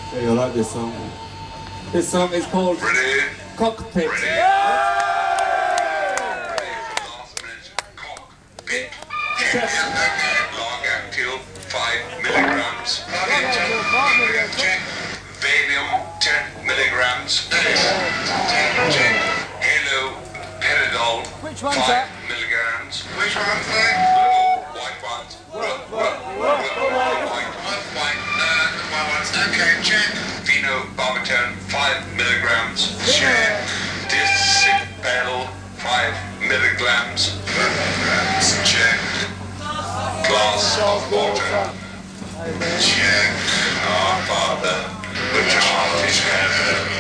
Hey, I like this song. This song is called Ready? Cockpit. Ready? Ready for last minute cockpit. Long active 5 milligrams. Check. Valium 10 milligrams. Halo Peridol Which one's 5 that? milligrams. Which one's that? White ones. White ones. Okay, check. Phenobarbital 5 milligrams. Check. Discipel 5 milligrams. Check. Glass of water. Check. Our Father, which art in heaven.